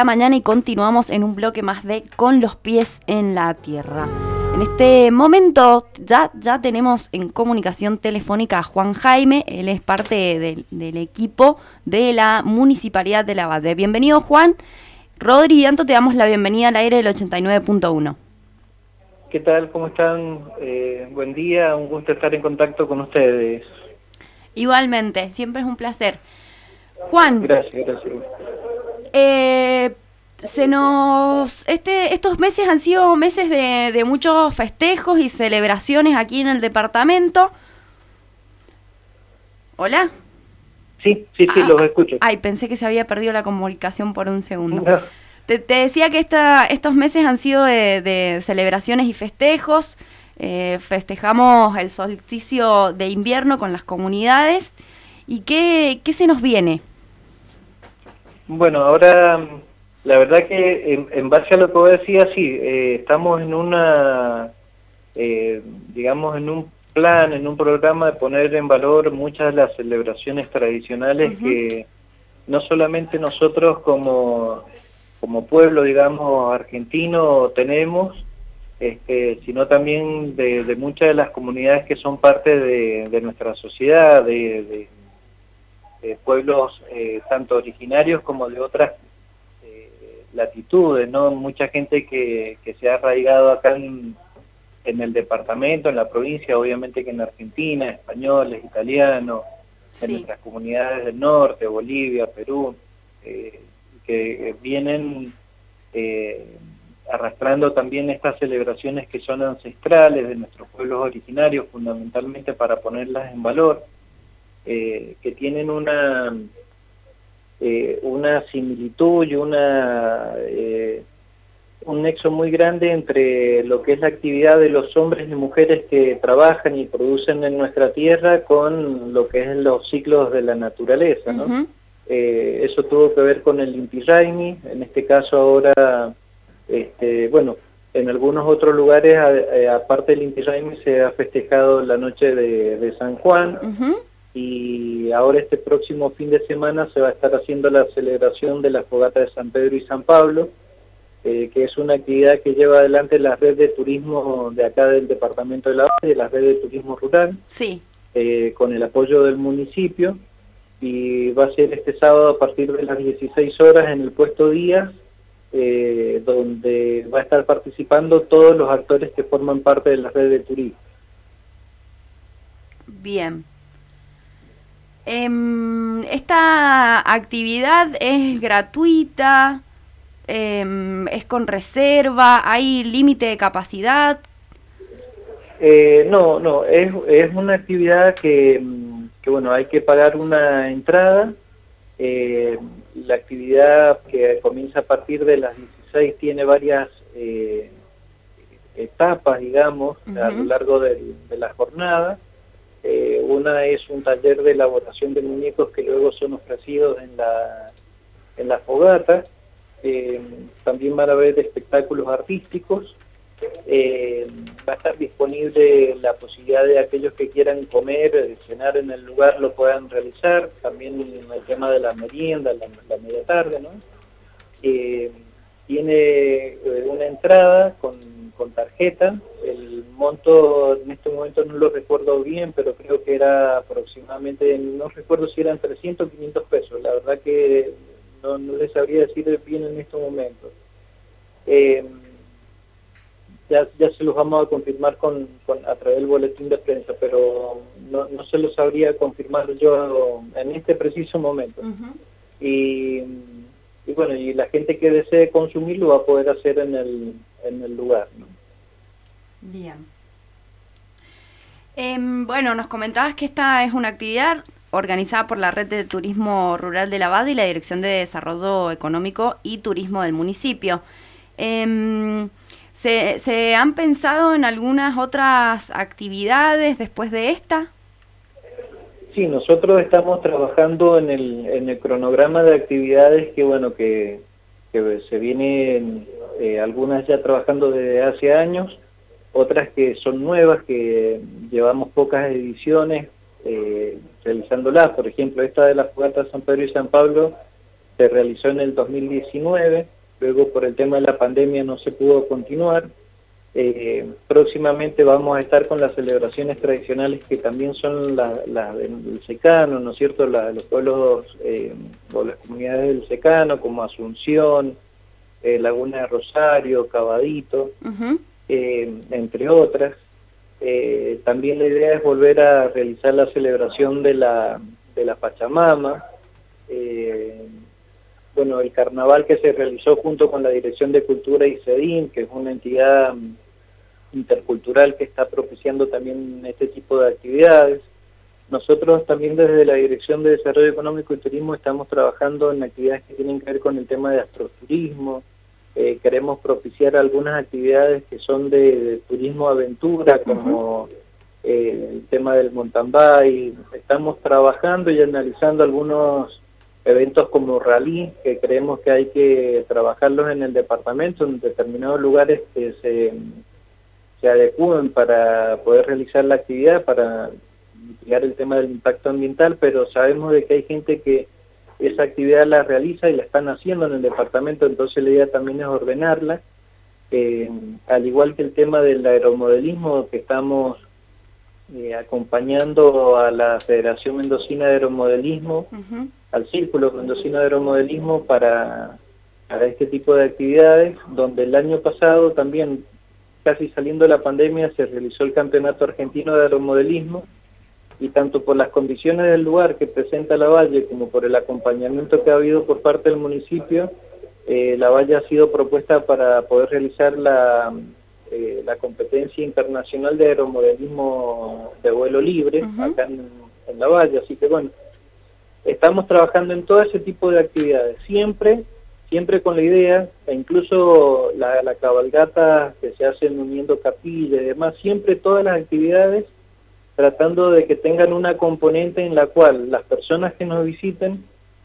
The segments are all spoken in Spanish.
la mañana y continuamos en un bloque más de Con los pies en la tierra. En este momento ya tenemos en comunicación telefónica a Juan Jaime, él es parte del equipo de la Municipalidad de La Valle. Bienvenido, Juan. Rodri y Anto, te damos la bienvenida al aire del 89.1. ¿Qué tal? ¿Cómo están? Buen día, un gusto estar en contacto con ustedes. Igualmente, siempre es un placer. Juan. Gracias. Estos meses han sido meses de muchos festejos y celebraciones aquí en el departamento. ¿Hola? Sí, los escucho. Ay, pensé que se había perdido la comunicación por un segundo. No. Te decía que estos meses han sido de celebraciones y festejos. Festejamos el solsticio de invierno con las comunidades. ¿Y qué se nos viene? Bueno, ahora la verdad que en base a lo que vos decías, sí, estamos en en un plan, en un programa de poner en valor muchas de las celebraciones tradicionales que no solamente nosotros como pueblo, digamos, argentino tenemos, sino también de muchas de las comunidades que son parte de nuestra sociedad, de pueblos tanto originarios como de otras latitudes, ¿no? Mucha gente que se ha arraigado acá en el departamento, en la provincia, obviamente que en Argentina, españoles, italianos, Sí. en nuestras comunidades del norte, Bolivia, Perú, que vienen arrastrando también estas celebraciones que son ancestrales de nuestros pueblos originarios, fundamentalmente para ponerlas en valor, que tienen una similitud y un nexo muy grande entre lo que es la actividad de los hombres y mujeres que trabajan y producen en nuestra tierra con lo que es los ciclos de la naturaleza, ¿no? Eso tuvo que ver con el Inti Raymi, en este caso ahora, en algunos otros lugares, aparte del Inti Raymi, se ha festejado la noche de San Juan, y ahora este próximo fin de semana se va a estar haciendo la celebración de la fogata de San Pedro y San Pablo, que es una actividad que lleva adelante la red de turismo de acá del departamento de La Valle, la red de turismo rural, Sí. Con el apoyo del municipio, y va a ser este sábado a partir de las 16 horas en el puesto Díaz, donde va a estar participando todos los actores que forman parte de la red de turismo. Bien. ¿Esta actividad es gratuita? ¿Es con reserva? ¿Hay límite de capacidad? No, es una actividad que bueno, hay que pagar una entrada. La actividad que comienza a partir de las 16 tiene varias etapas, digamos, a lo largo de la jornada. Una es un taller de elaboración de muñecos que luego son ofrecidos en la fogata. También van a haber espectáculos artísticos. Va a estar disponible la posibilidad de aquellos que quieran comer, cenar en el lugar, lo puedan realizar. También el tema de la merienda, la media tarde, ¿no? Tiene una entrada con tarjeta. El monto en este momento no lo recuerdo bien, pero creo que era aproximadamente, no recuerdo si eran 300 o 500 pesos. La verdad que no les sabría decir bien en estos momentos. Ya se los vamos a confirmar a través del boletín de prensa, pero no se los sabría confirmar yo en este preciso momento. Y bueno, y la gente que desee consumirlo va a poder hacer en el lugar, ¿no? Bien. Bueno, nos comentabas que esta es una actividad organizada por la Red de Turismo Rural de La Valle y la Dirección de Desarrollo Económico y Turismo del municipio. ¿Se han pensado en algunas otras actividades después de esta? Sí, nosotros estamos trabajando en el cronograma de actividades que se vienen, algunas ya trabajando desde hace años, otras que son nuevas, que llevamos pocas ediciones realizándolas. Por ejemplo, esta de la fogata de San Pedro y San Pablo se realizó en el 2019, luego por el tema de la pandemia no se pudo continuar. Próximamente vamos a estar con las celebraciones tradicionales que también son las del secano, ¿no es cierto?, de los pueblos o las comunidades del secano, como Asunción, Laguna de Rosario, Cabadito, entre otras. También la idea es volver a realizar la celebración de la Pachamama, bueno, el carnaval que se realizó junto con la Dirección de Cultura y CEDIM, que es una entidad intercultural que está propiciando también este tipo de actividades. Nosotros también desde la Dirección de Desarrollo Económico y Turismo estamos trabajando en actividades que tienen que ver con el tema de astroturismo. Queremos propiciar algunas actividades que son de turismo aventura, como el tema del mountain bike. Estamos trabajando y analizando algunos eventos como rally, que creemos que hay que trabajarlos en el departamento, en determinados lugares que se adecúen para poder realizar la actividad, para mitigar el tema del impacto ambiental, pero sabemos de que hay gente que esa actividad la realiza y la están haciendo en el departamento, entonces la idea también es ordenarla, al igual que el tema del aeromodelismo, que estamos acompañando a la Federación Mendocina de Aeromodelismo, al Círculo Mendocino de Aeromodelismo para este tipo de actividades, donde el año pasado también, casi saliendo de la pandemia, se realizó el Campeonato Argentino de Aeromodelismo, y tanto por las condiciones del lugar que presenta la Valle como por el acompañamiento que ha habido por parte del municipio, la Valle ha sido propuesta para poder realizar la competencia internacional de aeromodelismo de vuelo libre acá en la Valle. Así que bueno, estamos trabajando en todo ese tipo de actividades, siempre con la idea, e incluso la cabalgata que se hacen uniendo capillas y demás, siempre todas las actividades tratando de que tengan una componente en la cual las personas que nos visiten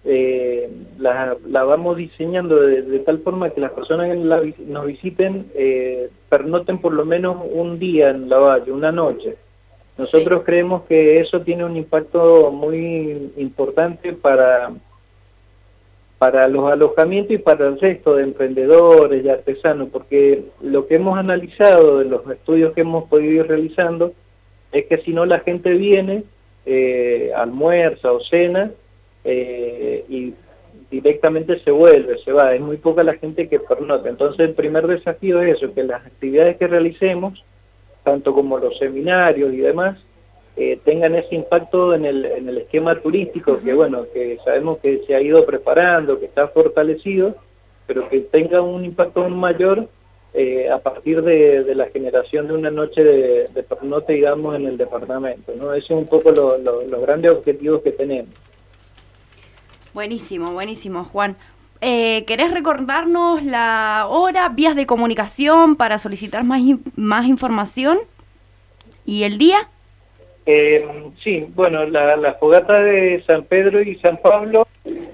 la vamos diseñando de tal forma que las personas que nos visiten pernoten por lo menos un día en la Valle, una noche. Nosotros creemos que eso tiene un impacto muy importante para los alojamientos y para el resto de emprendedores y artesanos, porque lo que hemos analizado de los estudios que hemos podido ir realizando es que si no la gente viene, almuerza o cena, y directamente se vuelve, se va. Es muy poca la gente que pernota. Entonces el primer desafío es eso, que las actividades que realicemos, tanto como los seminarios y demás, tengan ese impacto en el esquema turístico, que bueno, que sabemos que se ha ido preparando, que está fortalecido, pero que tenga un impacto aún mayor a partir de la generación de una noche de pernote, digamos, en el departamento, ¿no? Ese es un poco los grandes objetivos que tenemos. Buenísimo, buenísimo, Juan. ¿Querés recordarnos la hora, vías de comunicación para solicitar más información y el día? Sí, bueno, la fogata de San Pedro y San Pablo,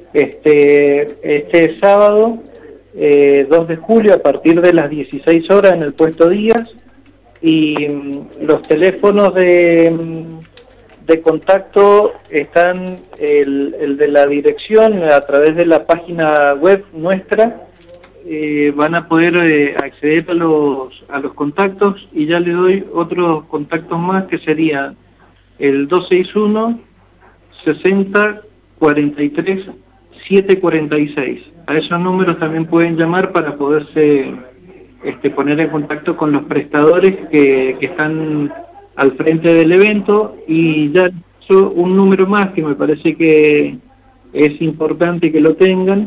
este sábado, 2 de julio, a partir de las 16 horas en el Puesto Díaz, y los teléfonos de contacto están el de la dirección a través de la página web nuestra. Van a poder acceder a los contactos, y ya le doy otros contactos más, que sería el 261 60 43 746. A esos números también pueden llamar para poderse poner en contacto con los prestadores que están al frente del evento. Y ya un número más que me parece que es importante que lo tengan,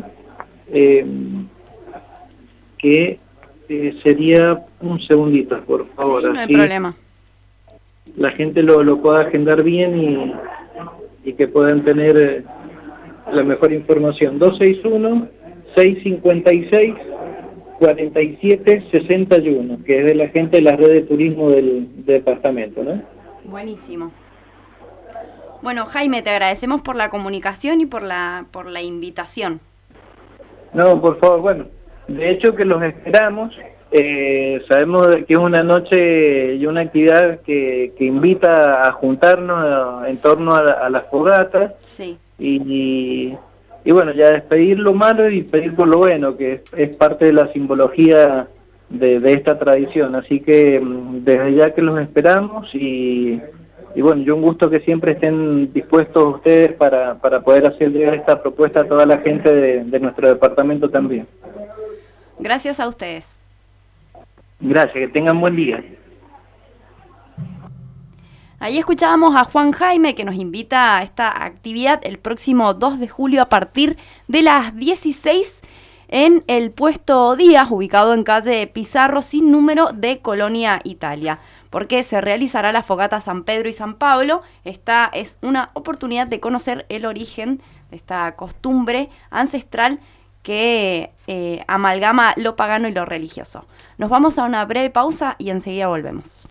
que sería un segundito, por favor. Sí, no hay problema. La gente lo pueda agendar bien y que puedan tener la mejor información. 261-656-4761, que es de la gente de la red de turismo del departamento, ¿no? Buenísimo. Bueno, Jaime, te agradecemos por la comunicación y por la invitación. No, por favor, bueno, de hecho que los esperamos. Sabemos que es una noche y una actividad que invita a juntarnos en torno a las fogatas. Sí. Y y bueno, ya despedir lo malo y pedir por lo bueno, que es parte de la simbología de esta tradición. Así que desde ya que los esperamos y bueno, yo un gusto que siempre estén dispuestos ustedes para poder hacer llegar esta propuesta a toda la gente de nuestro departamento también. Gracias a ustedes. Gracias, que tengan buen día. Ahí escuchábamos a Juan Jaime, que nos invita a esta actividad el próximo 2 de julio a partir de las 16 en el Puesto Díaz, ubicado en calle Pizarro sin número de Colonia Italia, porque se realizará la fogata San Pedro y San Pablo. Esta es una oportunidad de conocer el origen de esta costumbre ancestral que amalgama lo pagano y lo religioso. Nos vamos a una breve pausa y enseguida volvemos.